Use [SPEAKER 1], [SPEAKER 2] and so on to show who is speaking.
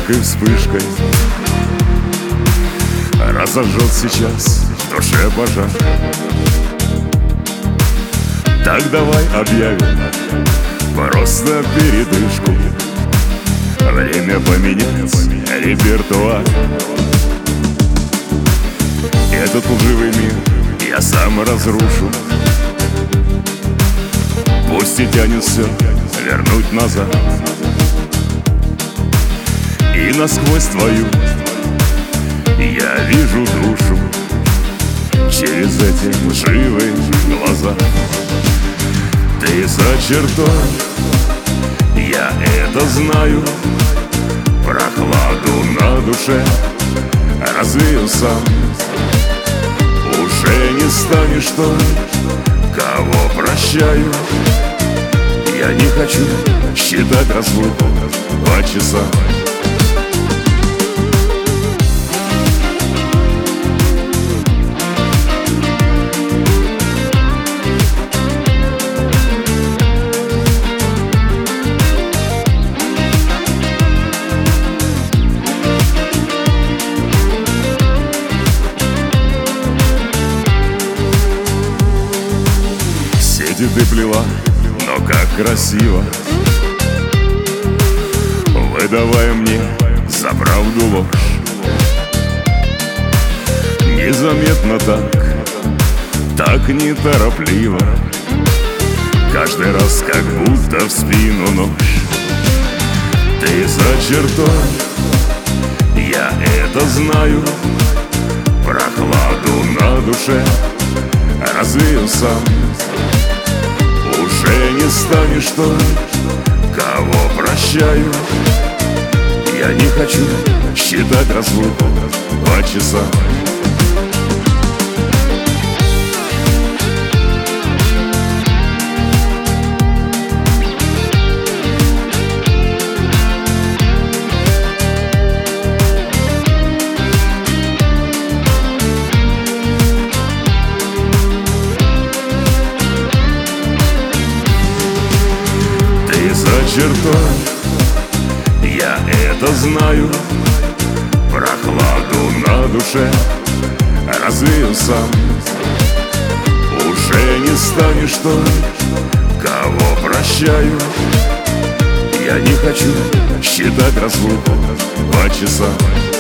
[SPEAKER 1] яркой вспышкой разожжет сейчас в душе пожар. Так давай объявим просто передышку, время поменять репертуар. Этот лживый мир я сам разрушу, пусть и тянет все вернуть назад. И насквозь твою я вижу душу через эти лживые глаза. Ты за чертой, я это знаю, прохладу на душе развею сам. Уже не станешь той, кого прощаю. Я не хочу считать разлуку по часам. Ты плела, но как красиво, выдавая мне за правду ложь. Незаметно так неторопливо, каждый раз как будто в спину нож. Ты за чертой, я это знаю, прохладу на душе развею сам. Уже не станешь той, кого прощаю. Я не хочу считать разлуку по часам. Чертой, я это знаю, прохладу на душе развею сам. Уже не станешь той, кого прощаю. Я не хочу считать разлуку по часам.